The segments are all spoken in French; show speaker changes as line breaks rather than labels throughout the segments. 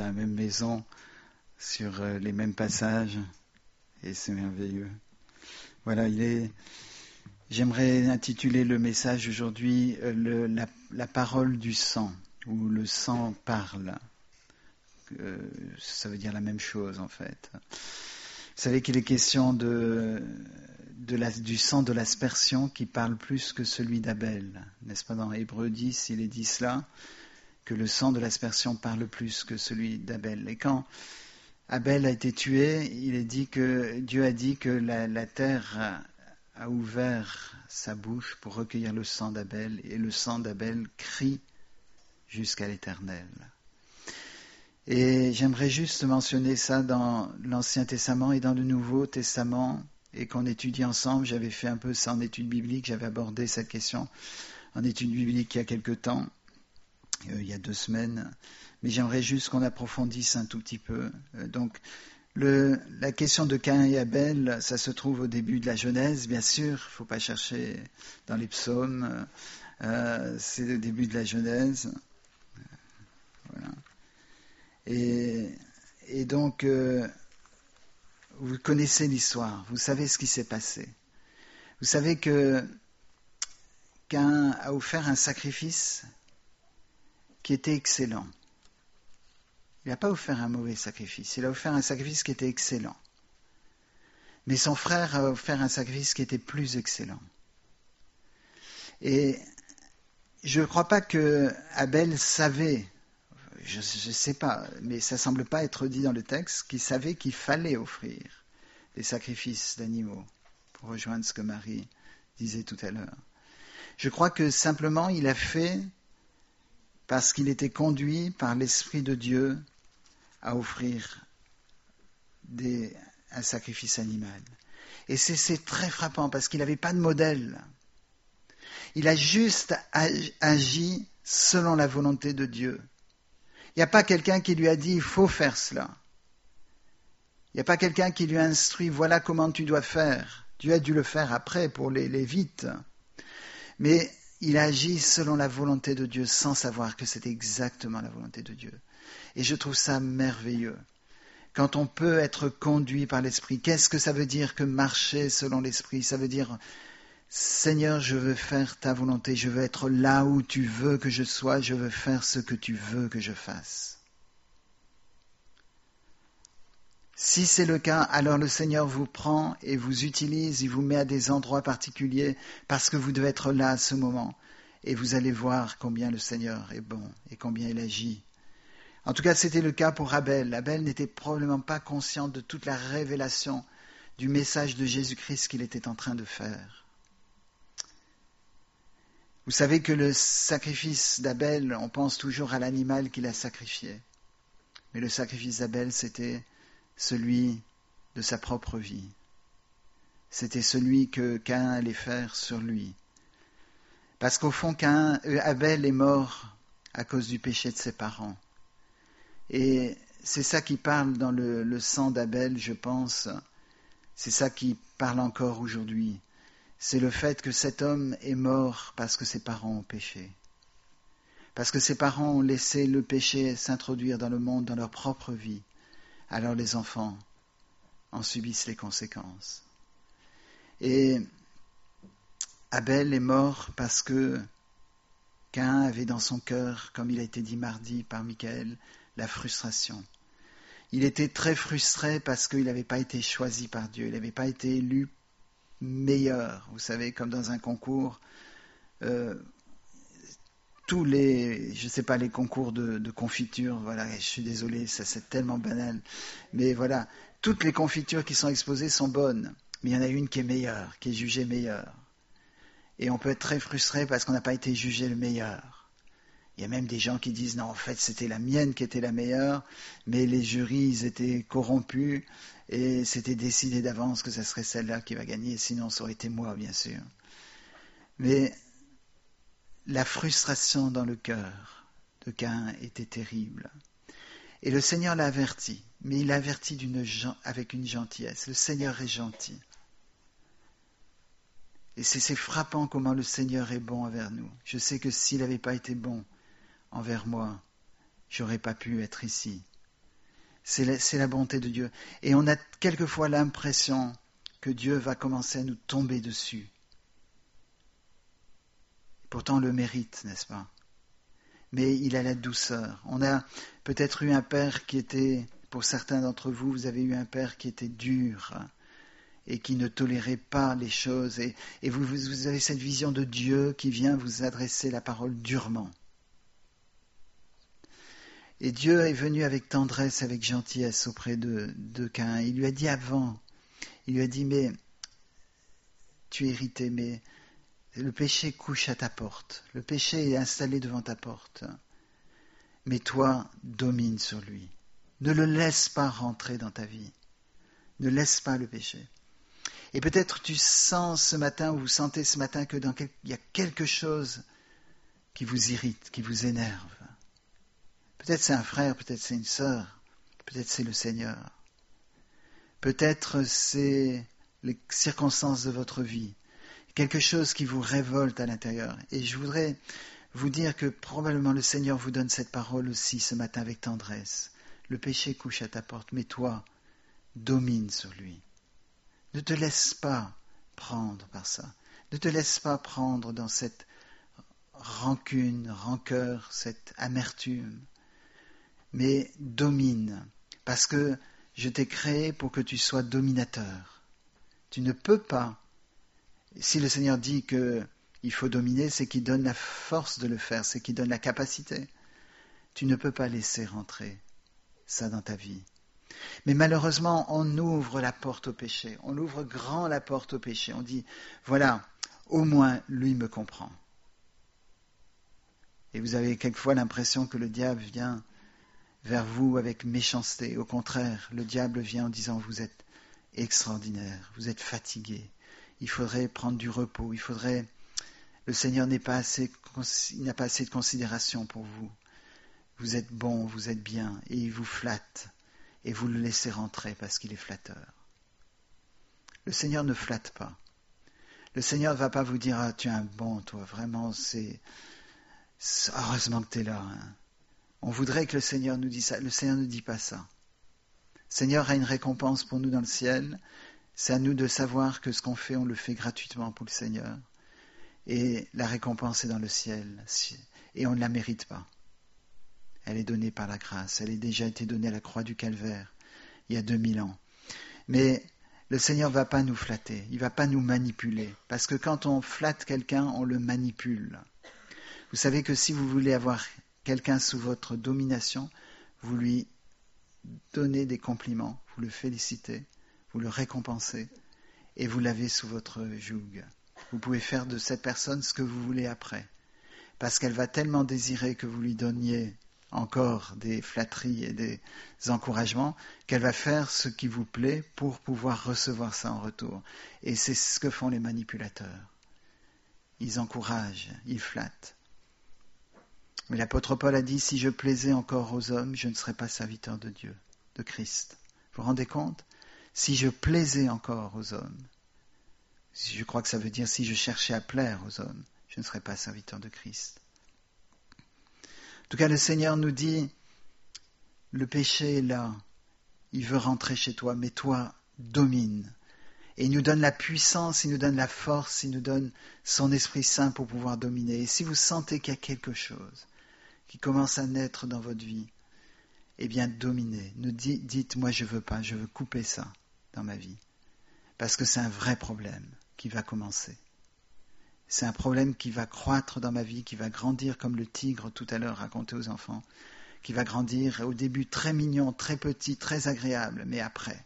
dans la même maison, sur les mêmes passages, et c'est merveilleux. Voilà, j'aimerais intituler le message aujourd'hui la parole du sang, où le sang parle. Ça veut dire la même chose en fait. Vous savez qu'il est question du sang de l'aspersion qui parle plus que celui d'Abel. N'est-ce pas, dans Hébreux 10, il est dit cela, que le sang de l'aspersion parle plus que celui d'Abel. Et quand Abel a été tué, il est dit que Dieu a dit que la terre a ouvert sa bouche pour recueillir le sang d'Abel, et le sang d'Abel crie jusqu'à l'Éternel. Et j'aimerais juste mentionner ça dans l'Ancien Testament et dans le Nouveau Testament, et qu'on étudie ensemble. J'avais fait un peu ça en études bibliques, j'avais abordé cette question en études bibliques il y a quelque temps, il y a 2 semaines, mais j'aimerais juste qu'on approfondisse un tout petit peu. Donc, la question de Caïn et Abel, ça se trouve au début de la Genèse, bien sûr, il ne faut pas chercher dans les psaumes, c'est le début de la Genèse. Voilà. Et donc, vous connaissez l'histoire, vous savez ce qui s'est passé. Vous savez que Caïn a offert un sacrifice qui était excellent. Il n'a pas offert un mauvais sacrifice, il a offert un sacrifice qui était excellent. Mais son frère a offert un sacrifice qui était plus excellent. Et je ne crois pas que Abel savait, je ne sais pas, mais ça ne semble pas être dit dans le texte, qu'il savait qu'il fallait offrir des sacrifices d'animaux, pour rejoindre ce que Marie disait tout à l'heure. Je crois que simplement il a fait parce qu'il était conduit par l'Esprit de Dieu à offrir un sacrifice animal. Et c'est très frappant parce qu'il n'avait pas de modèle. Il a juste agi selon la volonté de Dieu. Il n'y a pas quelqu'un qui lui a dit « il faut faire cela ». Il n'y a pas quelqu'un qui lui a instruit « voilà comment tu dois faire ». Dieu a dû le faire après pour les Lévites. Mais il a agi selon la volonté de Dieu sans savoir que c'était exactement la volonté de Dieu. Et je trouve ça merveilleux. Quand on peut être conduit par l'Esprit, qu'est-ce que ça veut dire que marcher selon l'Esprit ? Ça veut dire « Seigneur, je veux faire ta volonté, je veux être là où tu veux que je sois, je veux faire ce que tu veux que je fasse. » Si c'est le cas, alors le Seigneur vous prend et vous utilise, il vous met à des endroits particuliers parce que vous devez être là à ce moment. Et vous allez voir combien le Seigneur est bon et combien il agit. En tout cas, c'était le cas pour Abel. Abel n'était probablement pas conscient de toute la révélation du message de Jésus-Christ qu'il était en train de faire. Vous savez que le sacrifice d'Abel, on pense toujours à l'animal qu'il a sacrifié. Mais le sacrifice d'Abel, c'était celui de sa propre vie. C'était celui que Caïn allait faire sur lui. Parce qu'au fond, Abel est mort à cause du péché de ses parents. Et c'est ça qui parle dans le sang d'Abel, je pense. C'est ça qui parle encore aujourd'hui. C'est le fait que cet homme est mort parce que ses parents ont péché. Parce que ses parents ont laissé le péché s'introduire dans le monde, dans leur propre vie. Alors les enfants en subissent les conséquences. Et Abel est mort parce que Caïn avait dans son cœur, comme il a été dit mardi par Michael, la frustration. Il était très frustré parce qu'il n'avait pas été choisi par Dieu, il n'avait pas été élu meilleur. Vous savez, comme dans un concours, tous les, je sais pas, les concours de confiture, voilà, je suis désolé, ça c'est tellement banal, mais voilà, toutes les confitures qui sont exposées sont bonnes, mais il y en a une qui est meilleure, qui est jugée meilleure. Et on peut être très frustré parce qu'on n'a pas été jugé le meilleur. Il y a même des gens qui disent, non, en fait, c'était la mienne qui était la meilleure, mais les jurys, ils étaient corrompus, et c'était décidé d'avance que ça serait celle-là qui va gagner, sinon ça aurait été moi, bien sûr. Mais la frustration dans le cœur de Caïn était terrible. Et le Seigneur l'a averti, mais il l'a averti avec une gentillesse. Le Seigneur est gentil. Et c'est frappant comment le Seigneur est bon envers nous. Je sais que s'il n'avait pas été bon envers moi, j'aurais pas pu être ici. C'est la bonté de Dieu. Et on a quelquefois l'impression que Dieu va commencer à nous tomber dessus. Pourtant, on le mérite, n'est-ce pas? Mais il a la douceur. On a peut-être eu un père qui était, pour certains d'entre vous, vous avez eu un père qui était dur et qui ne tolérait pas les choses. Et vous avez cette vision de Dieu qui vient vous adresser la parole durement. Et Dieu est venu avec tendresse, avec gentillesse auprès de Caïn. Il lui a dit avant, il lui a dit, mais tu es irrité, mais le péché couche à ta porte. Le péché est installé devant ta porte. Mais toi, domine sur lui. Ne le laisse pas rentrer dans ta vie. Ne laisse pas le péché. Et peut-être tu sens ce matin, ou vous sentez ce matin qu'il y a quelque chose qui vous irrite, qui vous énerve. Peut-être c'est un frère, peut-être c'est une sœur, peut-être c'est le Seigneur. Peut-être c'est les circonstances de votre vie, quelque chose qui vous révolte à l'intérieur. Et je voudrais vous dire que probablement le Seigneur vous donne cette parole aussi ce matin avec tendresse. Le péché couche à ta porte, mais toi, domine sur lui. Ne te laisse pas prendre par ça. Ne te laisse pas prendre dans cette rancune, rancœur, cette amertume. Mais domine, parce que je t'ai créé pour que tu sois dominateur. Tu ne peux pas. Si le Seigneur dit qu'il faut dominer, c'est qu'il donne la force de le faire, c'est qu'il donne la capacité. Tu ne peux pas laisser rentrer ça dans ta vie. Mais malheureusement, on ouvre la porte au péché. On ouvre grand la porte au péché. On dit, voilà, au moins lui me comprend. Et vous avez quelquefois l'impression que le diable vient vers vous avec méchanceté. Au contraire, le diable vient en disant, vous êtes extraordinaire, vous êtes fatigué. Il faudrait prendre du repos. Le Seigneur n'a pas assez de considération pour vous. Vous êtes bon, vous êtes bien, et il vous flatte. Et vous le laissez rentrer parce qu'il est flatteur. Le Seigneur ne flatte pas. Le Seigneur ne va pas vous dire, ah, tu es un bon, toi, vraiment, heureusement que tu es là. Hein. On voudrait que le Seigneur nous dise ça. Le Seigneur ne dit pas ça. Le Seigneur a une récompense pour nous dans le ciel. C'est à nous de savoir que ce qu'on fait, on le fait gratuitement pour le Seigneur. Et la récompense est dans le ciel. Et on ne la mérite pas. Elle est donnée par la grâce. Elle a déjà été donnée à la croix du Calvaire, il y a 2000 ans. Mais le Seigneur ne va pas nous flatter, il ne va pas nous manipuler. Parce que quand on flatte quelqu'un, on le manipule. Vous savez que si vous voulez avoir quelqu'un sous votre domination, vous lui donnez des compliments, vous le félicitez, vous le récompensez, et vous l'avez sous votre joug. Vous pouvez faire de cette personne ce que vous voulez après. Parce qu'elle va tellement désirer que vous lui donniez encore des flatteries et des encouragements, qu'elle va faire ce qui vous plaît pour pouvoir recevoir ça en retour. Et c'est ce que font les manipulateurs. Ils encouragent, ils flattent. Mais l'apôtre Paul a dit, si je plaisais encore aux hommes, je ne serais pas serviteur de Dieu, de Christ. Vous vous rendez compte ? Si je plaisais encore aux hommes, je crois que ça veut dire si je cherchais à plaire aux hommes, je ne serais pas serviteur de Christ. En tout cas, le Seigneur nous dit, le péché est là, il veut rentrer chez toi, mais toi, domine. Et il nous donne la puissance, il nous donne la force, il nous donne son Esprit Saint pour pouvoir dominer. Et si vous sentez qu'il y a quelque chose qui commence à naître dans votre vie, eh bien, dominez. Ne dites, moi je veux pas, je veux couper ça dans ma vie. Parce que c'est un vrai problème qui va commencer. C'est un problème qui va croître dans ma vie, qui va grandir comme le tigre tout à l'heure raconté aux enfants, qui va grandir au début très mignon, très petit, très agréable, mais après.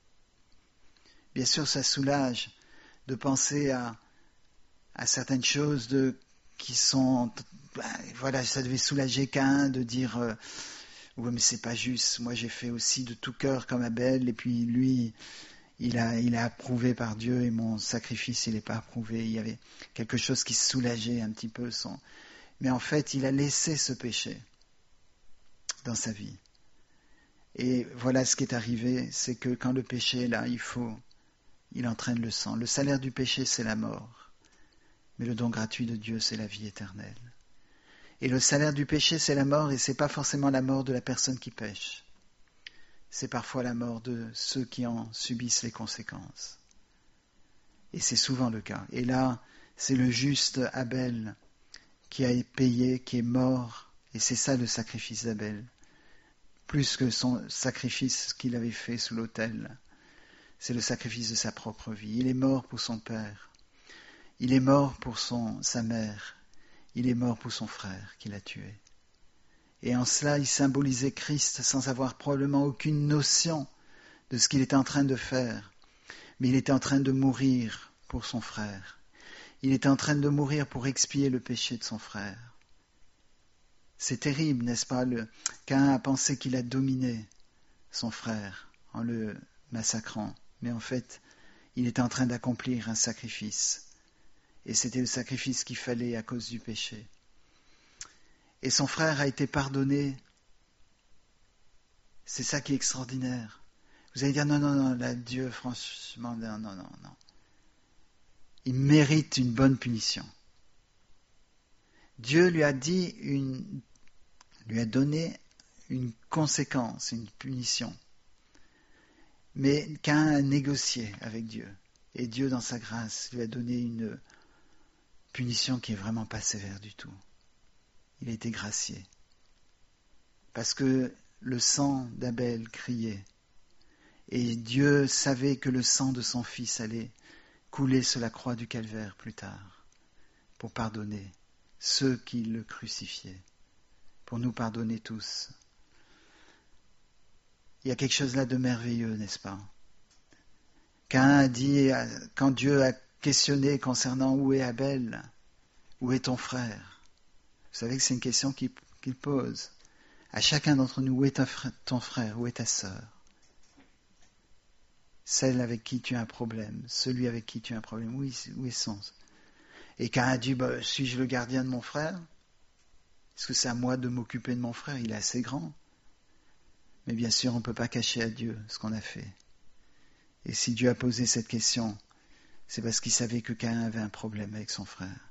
Bien sûr, ça soulage de penser à certaines choses qui sont... voilà, ça devait soulager Caïn de dire ouais, mais c'est pas juste, moi j'ai fait aussi de tout cœur comme Abel, et puis lui... Il est approuvé par Dieu et mon sacrifice, il n'est pas approuvé. Il y avait quelque chose qui soulageait un petit peu son... Mais en fait, il a laissé ce péché dans sa vie. Et voilà ce qui est arrivé, c'est que quand le péché est là, il entraîne le sang. Le salaire du péché, c'est la mort. Mais le don gratuit de Dieu, c'est la vie éternelle. Et le salaire du péché, c'est la mort, et ce n'est pas forcément la mort de la personne qui pêche. c'est parfois la mort de ceux qui en subissent les conséquences. Et c'est souvent le cas. Et là, c'est le juste Abel qui a payé, qui est mort, et c'est ça le sacrifice d'Abel. Plus que son sacrifice qu'il avait fait sous l'autel, c'est le sacrifice de sa propre vie. Il est mort pour son père, il est mort pour sa mère, il est mort pour son frère qu'il a tué. Et en cela, il symbolisait Christ sans avoir probablement aucune notion de ce qu'il était en train de faire. Mais il était en train de mourir pour son frère. Il était en train de mourir pour expier le péché de son frère. C'est terrible, n'est-ce pas? Caïn a pensé qu'il a dominé son frère en le massacrant. Mais en fait, il était en train d'accomplir un sacrifice. Et c'était le sacrifice qu'il fallait à cause du péché. Et son frère a été pardonné. C'est ça qui est extraordinaire. Vous allez dire, non, là, Dieu, franchement, non. Il mérite une bonne punition. Dieu lui a donné une conséquence, une punition. Mais Caïn a négocié avec Dieu. Et Dieu, dans sa grâce, lui a donné une punition qui est vraiment pas sévère du tout. Il a été gracié. Parce que le sang d'Abel criait. Et Dieu savait que le sang de son fils allait couler sur la croix du calvaire plus tard, pour pardonner ceux qui le crucifiaient, pour nous pardonner tous. Il y a quelque chose là de merveilleux, n'est-ce pas? Caïn a dit, quand Dieu a questionné concernant où est Abel, où est ton frère? Vous savez que c'est une question qu'il pose à chacun d'entre nous. Où est ton frère? Où est ta sœur? Celle avec qui tu as un problème, celui avec qui tu as un problème, où est son? Et Caïn a dit, suis-je le gardien de mon frère? Est-ce que c'est à moi de m'occuper de mon frère? Il est assez grand. Mais bien sûr, on ne peut pas cacher à Dieu ce qu'on a fait. Et si Dieu a posé cette question, c'est parce qu'il savait que Caïn avait un problème avec son frère.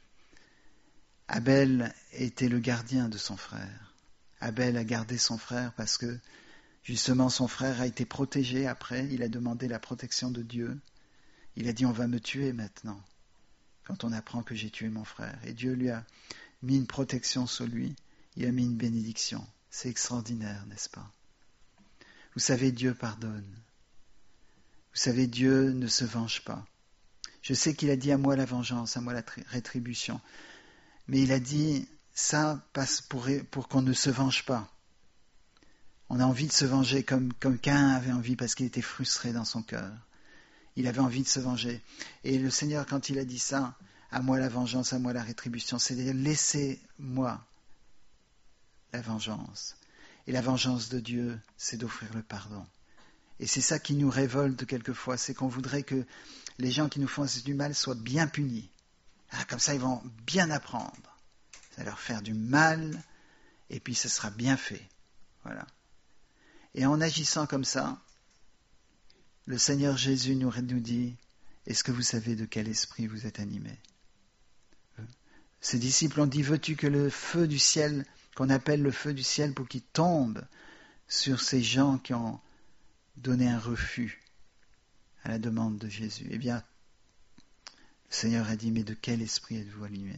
Abel était le gardien de son frère. Abel a gardé son frère parce que justement son frère a été protégé après. Il a demandé la protection de Dieu. Il a dit, on va me tuer maintenant, quand on apprend que j'ai tué mon frère. Et Dieu lui a mis une protection sur lui. Il a mis une bénédiction. C'est extraordinaire, n'est-ce pas? Vous savez, Dieu pardonne. Vous savez, Dieu ne se venge pas. Je sais qu'il a dit, à moi la vengeance, à moi la rétribution. Mais il a dit, ça passe pour qu'on ne se venge pas. On a envie de se venger comme Caïn avait envie parce qu'il était frustré dans son cœur. Il avait envie de se venger. Et le Seigneur, quand il a dit ça, à moi la vengeance, à moi la rétribution, c'est-à-dire laissez-moi la vengeance. Et la vengeance de Dieu, c'est d'offrir le pardon. Et c'est ça qui nous révolte quelquefois, c'est qu'on voudrait que les gens qui nous font du mal soient bien punis. Comme ça, ils vont bien apprendre. Ça va leur faire du mal, et puis ce sera bien fait. Voilà. Et en agissant comme ça, le Seigneur Jésus nous dit, est-ce que vous savez de quel esprit vous êtes animés? Ses disciples ont dit, veux-tu que le feu du ciel, qu'on appelle le feu du ciel pour qu'il tombe sur ces gens qui ont donné un refus à la demande de Jésus? Eh bien, le Seigneur a dit, mais de quel esprit êtes-vous animés?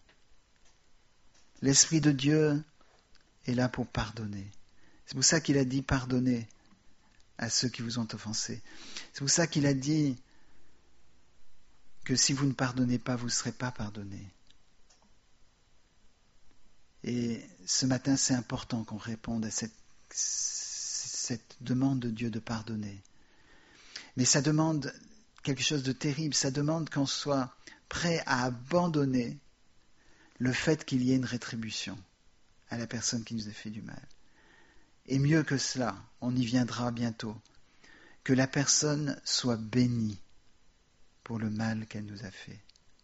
L'Esprit de Dieu est là pour pardonner. C'est pour ça qu'il a dit pardonnez à ceux qui vous ont offensés. C'est pour ça qu'il a dit que si vous ne pardonnez pas, vous ne serez pas pardonnés. Et ce matin, c'est important qu'on réponde à cette demande de Dieu de pardonner. Mais ça demande quelque chose de terrible. Ça demande qu'on soit prêt à abandonner le fait qu'il y ait une rétribution à la personne qui nous a fait du mal. Et mieux que cela, on y viendra bientôt, que la personne soit bénie pour le mal qu'elle nous a fait.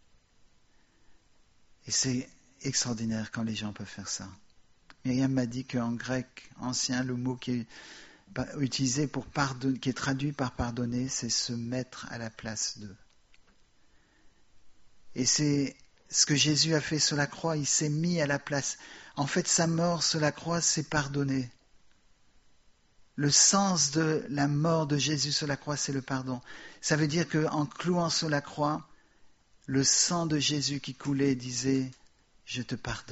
Et c'est extraordinaire quand les gens peuvent faire ça. Myriam m'a dit qu'en grec ancien, le mot qui est utilisé pour pardonner, qui est traduit par pardonner, c'est se mettre à la place d'eux. Et c'est ce que Jésus a fait sur la croix, il s'est mis à la place. En fait, sa mort sur la croix, c'est pardonner. Le sens de la mort de Jésus sur la croix, c'est le pardon. Ça veut dire qu'en clouant sur la croix, le sang de Jésus qui coulait disait « Je te pardonne ».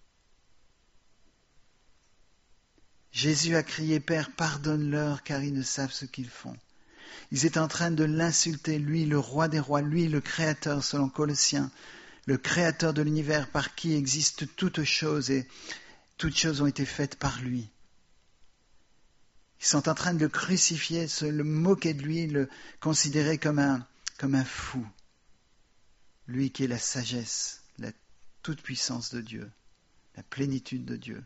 Jésus a crié « Père, pardonne-leur car ils ne savent ce qu'ils font ». Ils étaient en train de l'insulter, lui, le roi des rois, lui, le créateur, selon Colossiens, le créateur de l'univers par qui existent toutes choses et toutes choses ont été faites par lui. Ils sont en train de le crucifier, se le moquer de lui, le considérer comme un fou. Lui qui est la sagesse, la toute-puissance de Dieu, la plénitude de Dieu.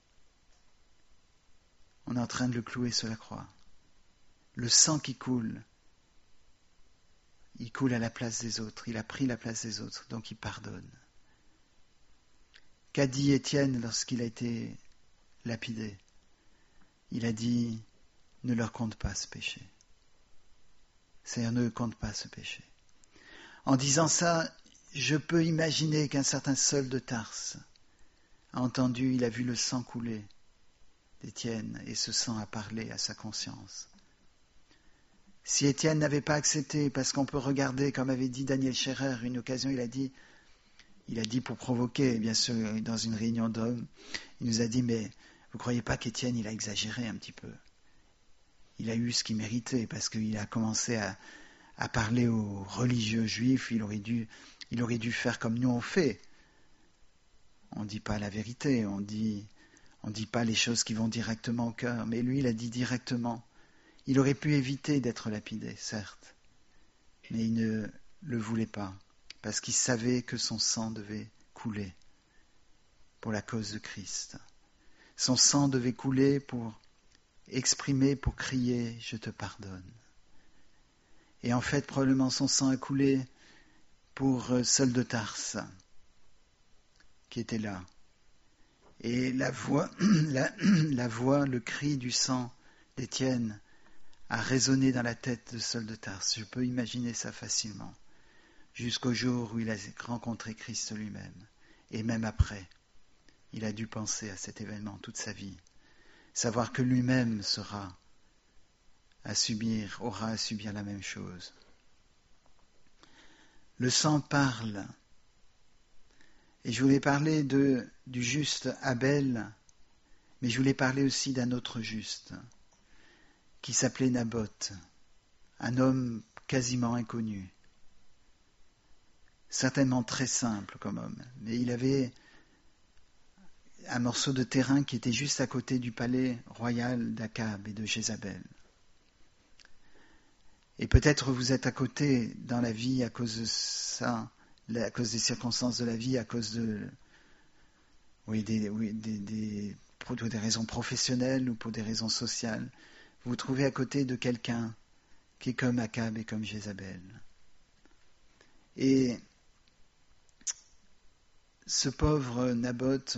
On est en train de le clouer sur la croix. Le sang qui coule, il coule à la place des autres. Il a pris la place des autres, donc il pardonne. Qu'a dit Étienne lorsqu'il a été lapidé? Il a dit, ne leur compte pas ce péché. C'est-à-dire, ne compte pas ce péché. En disant ça, je peux imaginer qu'un certain Saul de Tarse a entendu, il a vu le sang couler d'Étienne et ce sang a parlé à sa conscience. Si Étienne n'avait pas accepté, parce qu'on peut regarder, comme avait dit Daniel Scherer, une occasion, il a dit pour provoquer, bien sûr, dans une réunion d'hommes, il nous a dit, mais vous ne croyez pas qu'Étienne, il a exagéré un petit peu? Il a eu ce qu'il méritait, parce qu'il a commencé à parler aux religieux juifs, il aurait dû faire comme nous on fait. On ne dit pas la vérité, on dit pas les choses qui vont directement au cœur, mais lui, il a dit directement. Il aurait pu éviter d'être lapidé, certes, mais il ne le voulait pas, parce qu'il savait que son sang devait couler pour la cause de Christ. Son sang devait couler pour exprimer, pour crier « Je te pardonne ». Et en fait, probablement son sang a coulé pour Saul de Tarse, qui était là. Et la voix, le cri du sang d'Étienne a résonné dans la tête de Saul de Tarse. Je peux imaginer ça facilement, jusqu'au jour où il a rencontré Christ lui-même. Et même après, il a dû penser à cet événement toute sa vie. Savoir que lui-même aura à subir la même chose. Le sang parle. Et je voulais parler du juste Abel, mais je voulais parler aussi d'un autre juste, qui s'appelait Naboth, un homme quasiment inconnu, certainement très simple comme homme, mais il avait un morceau de terrain qui était juste à côté du palais royal d'Akab et de Jézabel. Et peut-être vous êtes à côté dans la vie à cause de ça, à cause des circonstances de la vie, à cause pour des raisons professionnelles ou pour des raisons sociales. Vous vous trouvez à côté de quelqu'un qui est comme Akab et comme Jézabel. Et ce pauvre Naboth,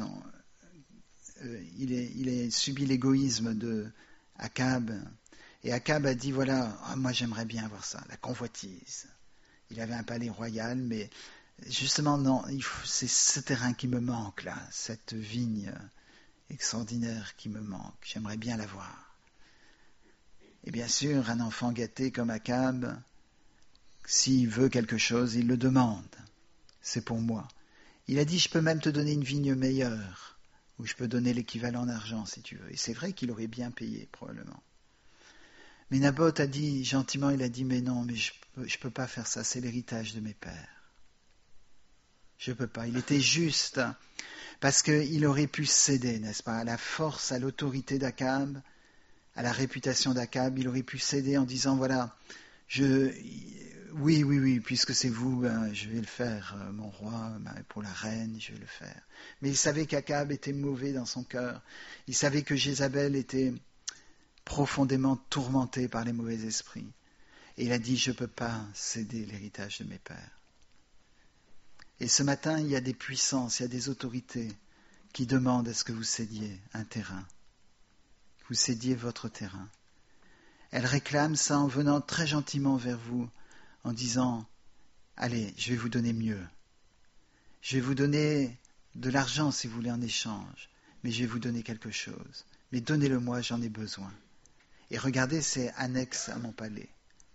il a subi l'égoïsme de Akab. Et Akab a dit, voilà, moi j'aimerais bien avoir ça, la convoitise. Il avait un palais royal, mais justement, non, c'est ce terrain qui me manque là, cette vigne extraordinaire qui me manque. J'aimerais bien l'avoir. Et bien sûr, un enfant gâté comme Akab, s'il veut quelque chose, il le demande. C'est pour moi. Il a dit, je peux même te donner une vigne meilleure, ou je peux donner l'équivalent d'argent si tu veux. Et c'est vrai qu'il aurait bien payé, probablement. Mais Naboth a dit, gentiment, il a dit, mais non, mais je peux pas faire ça, c'est l'héritage de mes pères. Je peux pas. Il était juste, parce qu'il aurait pu céder, n'est-ce pas, à la force, à l'autorité d'Akab, à la réputation d'Akab, il aurait pu céder en disant, voilà, oui, puisque c'est vous, je vais le faire, mon roi, pour la reine, je vais le faire. Mais il savait qu'Akab était mauvais dans son cœur. Il savait que Jézabel était profondément tourmenté par les mauvais esprits. Et il a dit, je ne peux pas céder l'héritage de mes pères. Et ce matin, il y a des puissances, il y a des autorités qui demandent à ce que vous cédiez un terrain. Vous cédiez votre terrain. Elles réclament ça en venant très gentiment vers vous, en disant, allez, je vais vous donner mieux. Je vais vous donner de l'argent si vous voulez en échange, mais je vais vous donner quelque chose. Mais donnez-le moi, j'en ai besoin. Et regardez, c'est annexe à mon palais.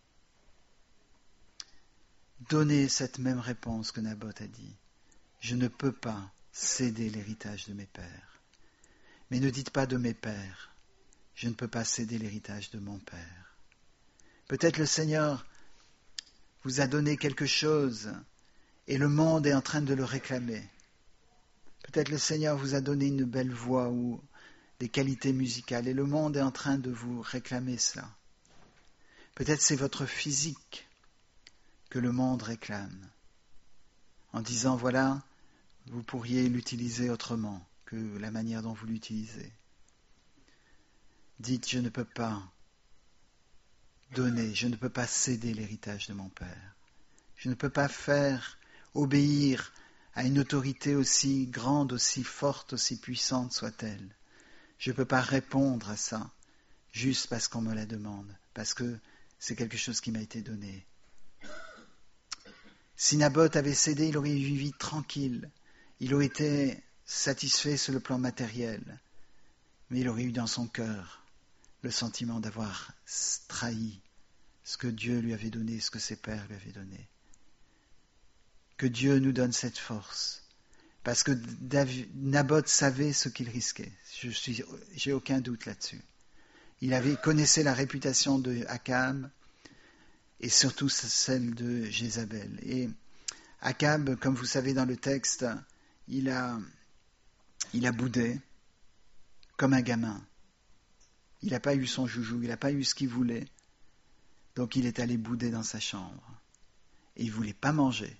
Donnez cette même réponse que Naboth a dit. Je ne peux pas céder l'héritage de mes pères. Mais ne dites pas de mes pères. Je ne peux pas céder l'héritage de mon père. Peut-être le Seigneur vous a donné quelque chose et le monde est en train de le réclamer. Peut-être le Seigneur vous a donné une belle voix ou des qualités musicales et le monde est en train de vous réclamer cela. Peut-être c'est votre physique que le monde réclame en disant voilà, vous pourriez l'utiliser autrement que la manière dont vous l'utilisez. Dites je ne peux pas donner, je ne peux pas céder l'héritage de mon père. Je ne peux pas faire obéir à une autorité aussi grande, aussi forte, aussi puissante soit-elle. Je ne peux pas répondre à ça juste parce qu'on me la demande, parce que c'est quelque chose qui m'a été donné. Si Naboth avait cédé, il aurait eu une vie tranquille, il aurait été satisfait sur le plan matériel, mais il aurait eu dans son cœur le sentiment d'avoir trahi ce que Dieu lui avait donné, ce que ses pères lui avaient donné. Que Dieu nous donne cette force, parce que Naboth savait ce qu'il risquait. J'ai aucun doute là-dessus. Il connaissait la réputation de Akab et surtout celle de Jézabel. Et Akab, comme vous savez dans le texte, il a boudé comme un gamin. Il n'a pas eu son joujou, il n'a pas eu ce qu'il voulait. Donc il est allé bouder dans sa chambre. Et il ne voulait pas manger.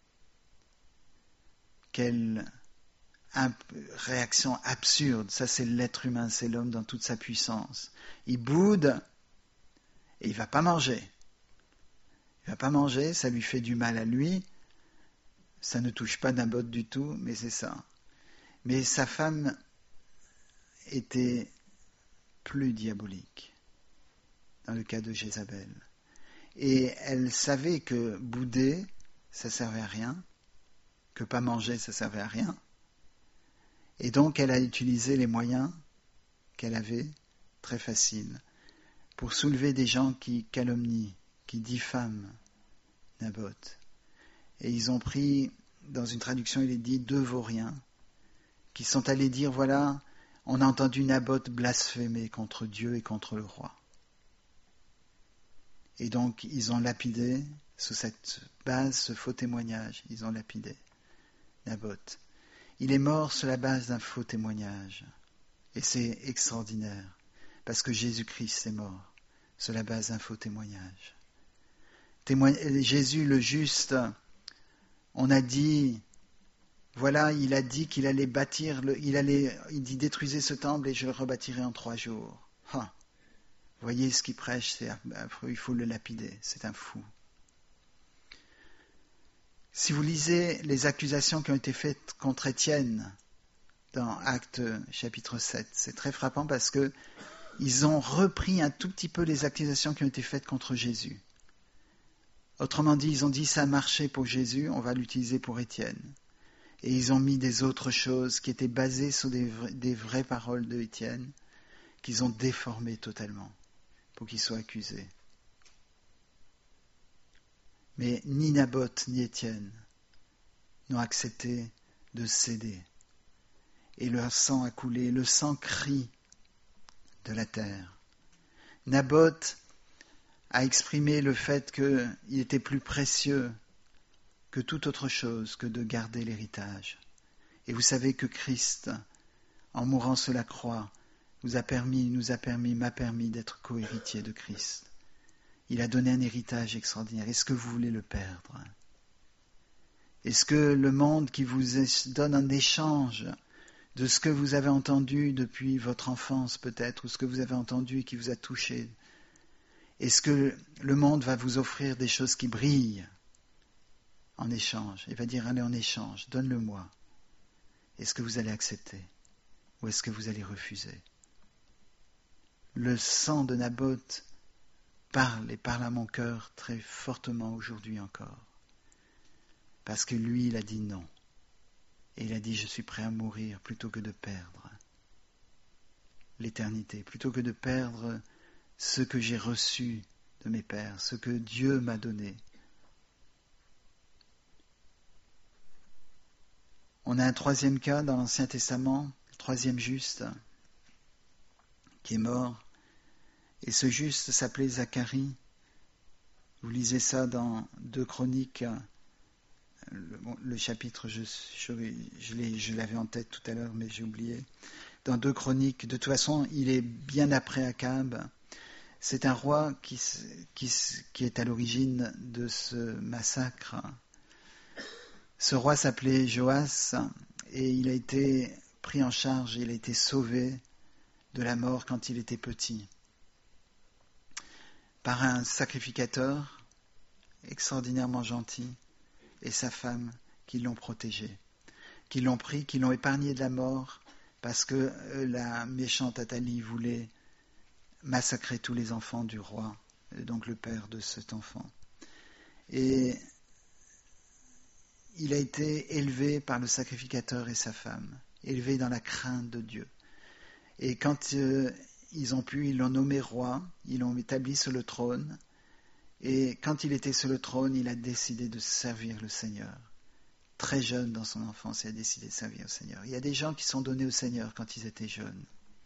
Quelle réaction absurde. Ça, c'est l'être humain, c'est l'homme dans toute sa puissance. Il boude et il ne va pas manger. Il ne va pas manger, ça lui fait du mal à lui. Ça ne touche pas Naboth du tout, mais c'est ça. Mais sa femme était plus diabolique, dans le cas de Jézabel. Et elle savait que bouder, ça ne servait à rien, que pas manger, ça ne servait à rien. Et donc, elle a utilisé les moyens qu'elle avait, très faciles, pour soulever des gens qui calomnient, qui diffament Naboth. Et ils ont pris, dans une traduction, il est dit, 2 vauriens, qui sont allés dire, voilà, on a entendu Naboth blasphémer contre Dieu et contre le roi. Et donc, ils ont lapidé, sous cette base, ce faux témoignage, ils ont lapidé Naboth. Il est mort sur la base d'un faux témoignage. Et c'est extraordinaire, parce que Jésus-Christ est mort sur la base d'un faux témoignage. Jésus le juste, on a dit, voilà, il a dit qu'il allait bâtir, il dit détruisez ce temple et je le rebâtirai en 3 jours. Voyez ce qu'il prêche, il faut le lapider, c'est un fou. Si vous lisez les accusations qui ont été faites contre Étienne dans Actes chapitre 7, c'est très frappant parce que ils ont repris un tout petit peu les accusations qui ont été faites contre Jésus. Autrement dit, ils ont dit ça a marché pour Jésus, on va l'utiliser pour Étienne. Et ils ont mis des autres choses qui étaient basées sur des vraies paroles de Étienne, qu'ils ont déformées totalement pour qu'il soit accusé. Mais ni Naboth ni Étienne n'ont accepté de céder. Et leur sang a coulé, le sang crie de la terre. Naboth a exprimé le fait qu'il était plus précieux que toute autre chose que de garder l'héritage. Et vous savez que Christ, en mourant sur la croix, m'a permis d'être co-héritier de Christ. Il a donné un héritage extraordinaire. Est-ce que vous voulez le perdre ? Est-ce que le monde qui vous donne un échange de ce que vous avez entendu depuis votre enfance peut-être, ou ce que vous avez entendu et qui vous a touché, est-ce que le monde va vous offrir des choses qui brillent en échange ? Il va dire, allez en échange, donne-le-moi. Est-ce que vous allez accepter ou est-ce que vous allez refuser ? Le sang de Naboth parle et parle à mon cœur très fortement aujourd'hui encore. Parce que lui, il a dit non. Et il a dit, je suis prêt à mourir plutôt que de perdre l'éternité, plutôt que de perdre ce que j'ai reçu de mes pères, ce que Dieu m'a donné. On a un troisième cas dans l'Ancien Testament, le troisième juste, qui est mort. Et ce juste s'appelait Zacharie. Vous lisez ça dans 2 Chroniques, le chapitre, je l'avais en tête tout à l'heure, mais j'ai oublié. Dans 2 Chroniques, de toute façon, il est bien après Akab. C'est un roi qui est à l'origine de ce massacre. Ce roi s'appelait Joas et il a été pris en charge, il a été sauvé de la mort quand il était petit par un sacrificateur extraordinairement gentil et sa femme qui l'ont protégé, qui l'ont pris, qui l'ont épargné de la mort parce que la méchante Athalie voulait massacrer tous les enfants du roi, donc le père de cet enfant. Et il a été élevé par le sacrificateur et sa femme, élevé dans la crainte de Dieu. Et quand ils l'ont nommé roi, ils l'ont établi sur le trône, et quand il était sur le trône, il a décidé de servir le Seigneur. Très jeune dans son enfance, il a décidé de servir le Seigneur. Il y a des gens qui sont donnés au Seigneur quand ils étaient jeunes.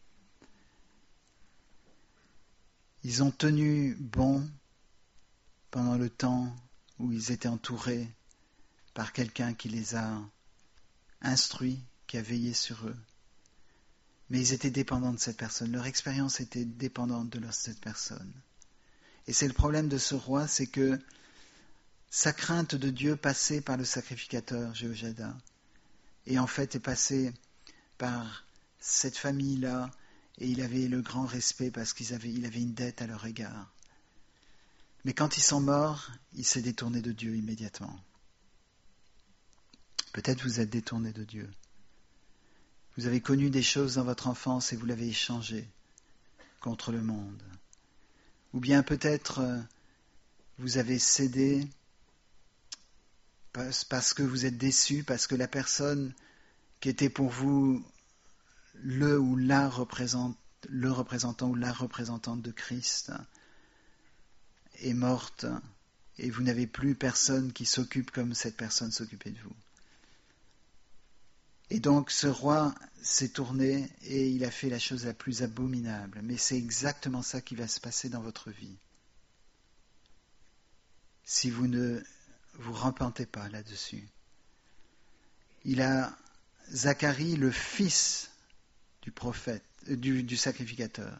Ils ont tenu bon pendant le temps où ils étaient entourés par quelqu'un qui les a instruits, qui a veillé sur eux. Mais ils étaient dépendants de cette personne. Leur expérience était dépendante de cette personne. Et c'est le problème de ce roi, c'est que sa crainte de Dieu passait par le sacrificateur Jéhoïada. Et en fait est passée par cette famille-là, et il avait le grand respect parce il avait une dette à leur égard. Mais quand ils sont morts, il s'est détourné de Dieu immédiatement. Peut-être vous êtes détourné de Dieu. Vous avez connu des choses dans votre enfance et vous l'avez échangé contre le monde. Ou bien peut-être vous avez cédé parce que vous êtes déçu, parce que la personne qui était pour vous le représentant ou la représentante de Christ est morte et vous n'avez plus personne qui s'occupe comme cette personne s'occupait de vous. Et donc ce roi s'est tourné et il a fait la chose la plus abominable. Mais c'est exactement ça qui va se passer dans votre vie. Si vous ne vous repentez pas là-dessus. Il a Zacharie, le fils du prophète, du sacrificateur,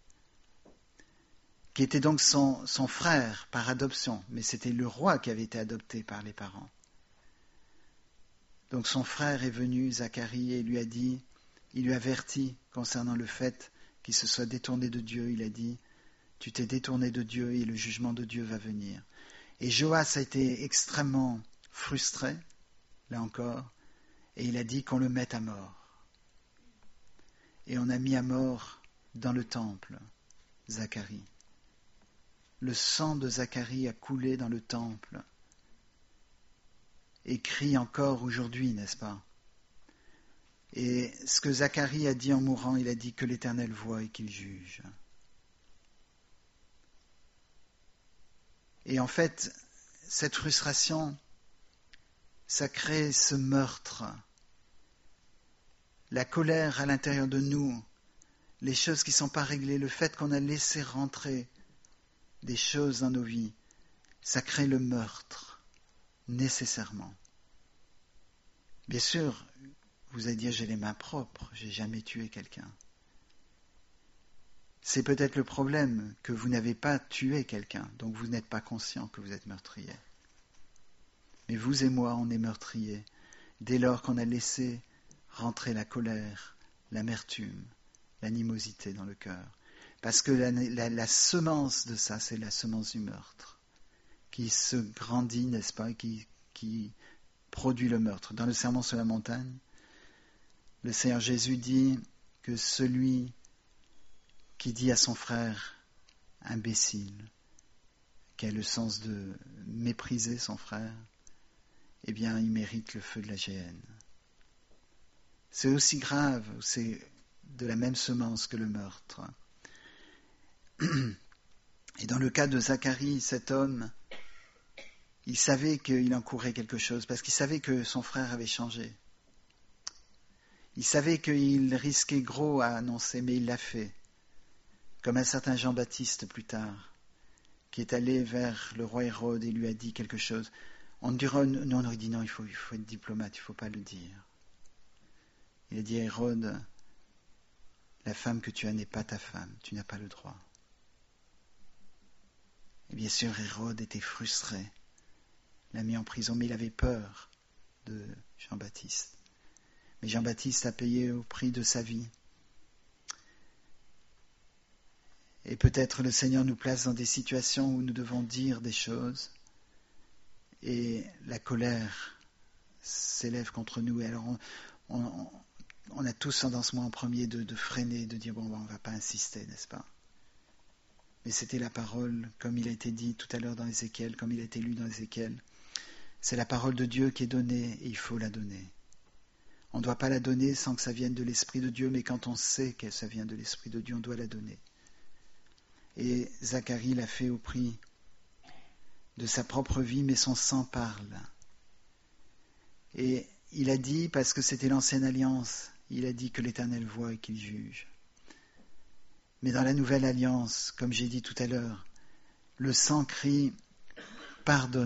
qui était donc son frère par adoption, mais c'était le roi qui avait été adopté par les parents. Donc son frère est venu, Zacharie, et lui a dit, il lui avertit concernant le fait qu'il se soit détourné de Dieu. Il a dit, tu t'es détourné de Dieu et le jugement de Dieu va venir. Et Joas a été extrêmement frustré, là encore, et il a dit qu'on le mette à mort. Et on a mis à mort dans le temple Zacharie. Le sang de Zacharie a coulé dans le temple et crie encore aujourd'hui, n'est-ce pas? Et ce que Zacharie a dit en mourant, il a dit que l'Éternel voit et qu'il juge. Et en fait, cette frustration, ça crée ce meurtre. La colère à l'intérieur de nous, les choses qui ne sont pas réglées, le fait qu'on a laissé rentrer des choses dans nos vies, ça crée le meurtre, nécessairement. Bien sûr, vous allez dire, j'ai les mains propres, j'ai jamais tué quelqu'un. C'est peut-être le problème que vous n'avez pas tué quelqu'un, donc vous n'êtes pas conscient que vous êtes meurtrier. Mais vous et moi, on est meurtriers dès lors qu'on a laissé rentrer la colère, l'amertume, l'animosité dans le cœur. Parce que la semence de ça, c'est la semence du meurtre, qui se grandit, n'est-ce pas, qui produit le meurtre. Dans le Sermon sur la montagne, le Seigneur Jésus dit que celui qui dit à son frère imbécile, qui a le sens de mépriser son frère, eh bien, il mérite le feu de la géhenne. C'est aussi grave, c'est de la même semence que le meurtre. Dans le cas de Zacharie, cet homme, il savait qu'il encourait quelque chose parce qu'il savait que son frère avait changé. Il savait qu'il risquait gros à annoncer, mais il l'a fait. Comme un certain Jean-Baptiste plus tard, qui est allé vers le roi Hérode et lui a dit quelque chose. On aurait dit non, il faut être diplomate, il ne faut pas le dire. Il a dit à Hérode, la femme que tu as n'est pas ta femme, tu n'as pas le droit. Et bien sûr, Hérode était frustré, l'a mis en prison, mais il avait peur de Jean-Baptiste. Mais Jean-Baptiste a payé au prix de sa vie. Et peut-être le Seigneur nous place dans des situations où nous devons dire des choses et la colère s'élève contre nous. Et alors on a tous tendance, moi en premier, de freiner, de dire bon, on ne va pas insister, n'est-ce pas? Mais c'était la parole, comme il a été dit tout à l'heure dans Ézéchiel, comme il a été lu dans Ézéchiel. C'est la parole de Dieu qui est donnée et il faut la donner. On ne doit pas la donner sans que ça vienne de l'Esprit de Dieu, mais quand on sait que ça vient de l'Esprit de Dieu, on doit la donner. Et Zacharie l'a fait au prix de sa propre vie, mais son sang parle. Et il a dit, parce que c'était l'ancienne alliance, il a dit que l'Éternel voit et qu'il juge. Mais dans la nouvelle alliance, comme j'ai dit tout à l'heure, le sang crie « Pardonne-leur ».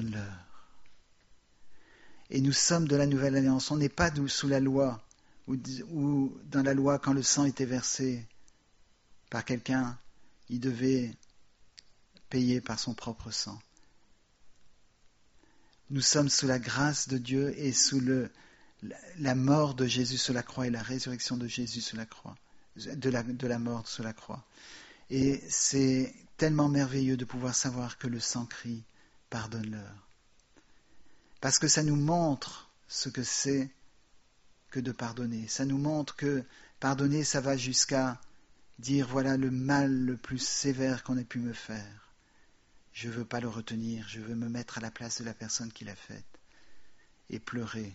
Et nous sommes de la nouvelle alliance. On n'est pas sous la loi, ou dans la loi, quand le sang était versé par quelqu'un, il devait payer par son propre sang. Nous sommes sous la grâce de Dieu et sous la mort de Jésus sur la croix et la résurrection de Jésus sur la croix, de la mort sur la croix. Et c'est tellement merveilleux de pouvoir savoir que le sang crie « Pardonne-leur ». Parce que ça nous montre ce que c'est que de pardonner. Ça nous montre que pardonner, ça va jusqu'à dire voilà le mal le plus sévère qu'on ait pu me faire. Je ne veux pas le retenir, je veux me mettre à la place de la personne qui l'a faite et pleurer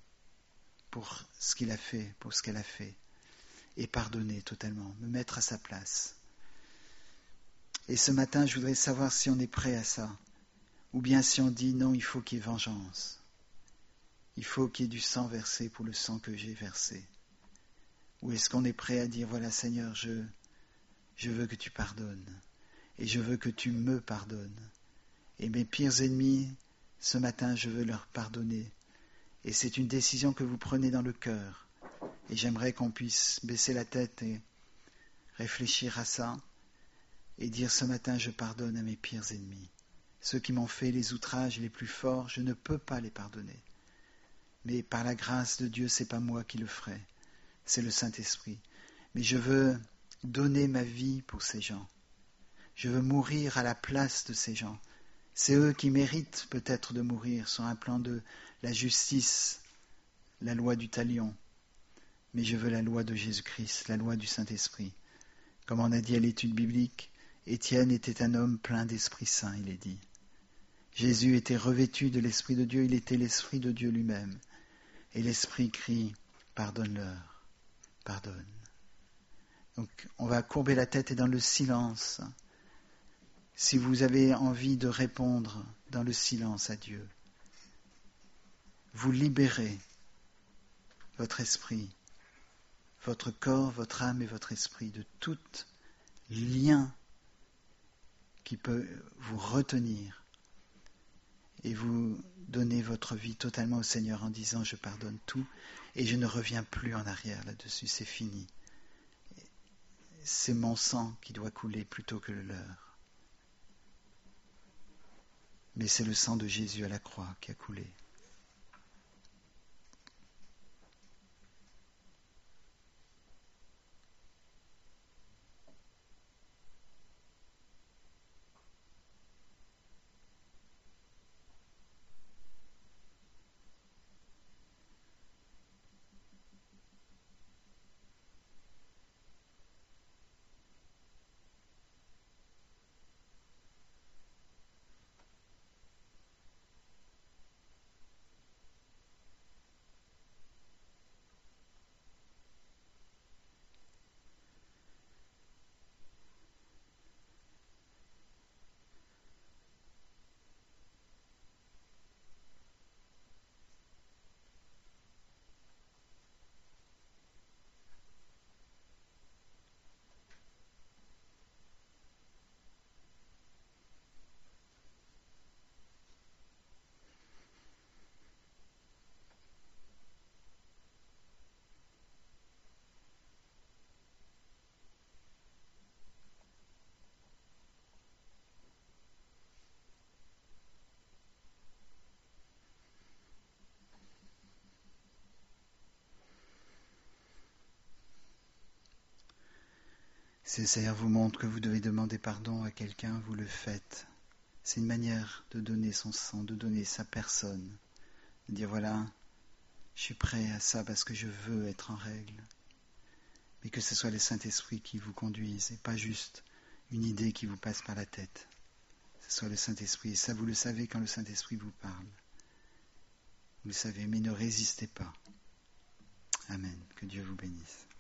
pour ce qu'il a fait, pour ce qu'elle a fait, et pardonner totalement, me mettre à sa place. Et ce matin, je voudrais savoir si on est prêt à ça, ou bien si on dit non, il faut qu'il y ait vengeance, il faut qu'il y ait du sang versé pour le sang que j'ai versé. Ou est-ce qu'on est prêt à dire voilà Seigneur, je veux que tu pardonnes. Et je veux que tu me pardonnes. Et mes pires ennemis, ce matin, je veux leur pardonner. Et c'est une décision que vous prenez dans le cœur. Et j'aimerais qu'on puisse baisser la tête et réfléchir à ça. Et dire ce matin, je pardonne à mes pires ennemis. Ceux qui m'ont fait les outrages les plus forts, je ne peux pas les pardonner. Mais par la grâce de Dieu, c'est pas moi qui le ferai. C'est le Saint-Esprit. Mais je veux donner ma vie pour ces gens. Je veux mourir à la place de ces gens. C'est eux qui méritent peut-être de mourir sur un plan de la justice, la loi du talion. Mais je veux la loi de Jésus-Christ, la loi du Saint-Esprit. Comme on a dit à l'étude biblique, Étienne était un homme plein d'Esprit Saint, il est dit. Jésus était revêtu de l'Esprit de Dieu, il était l'Esprit de Dieu lui-même. Et l'Esprit crie, pardonne-leur, pardonne. Donc on va courber la tête et dans le silence, si vous avez envie de répondre dans le silence à Dieu, vous libérez votre esprit, votre corps, votre âme et votre esprit de tout lien qui peut vous retenir et vous donner votre vie totalement au Seigneur en disant je pardonne tout et je ne reviens plus en arrière là-dessus, c'est fini. C'est mon sang qui doit couler plutôt que le leur. Mais c'est le sang de Jésus à la croix qui a coulé. Si le Seigneur vous montre que vous devez demander pardon à quelqu'un, vous le faites. C'est une manière de donner son sang, de donner sa personne, de dire voilà, je suis prêt à ça parce que je veux être en règle. Mais que ce soit le Saint-Esprit qui vous conduise et pas juste une idée qui vous passe par la tête. Que ce soit le Saint-Esprit. Et ça, vous le savez quand le Saint-Esprit vous parle. Vous le savez, mais ne résistez pas. Amen. Que Dieu vous bénisse.